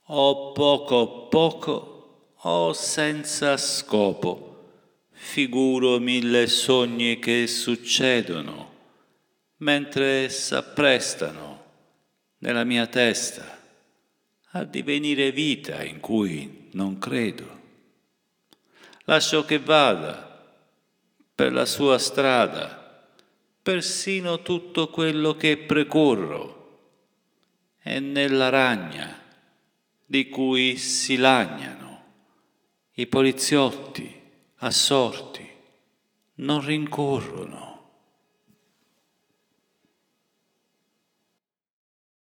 O poco o senza scopo, figuro mille sogni che succedono, mentre s'apprestano nella mia testa a divenire vita in cui non credo. Lascio che vada per la sua strada, persino tutto quello che precorro, è nella ragna di cui si lagnano i poliziotti assorti, non rincorrono.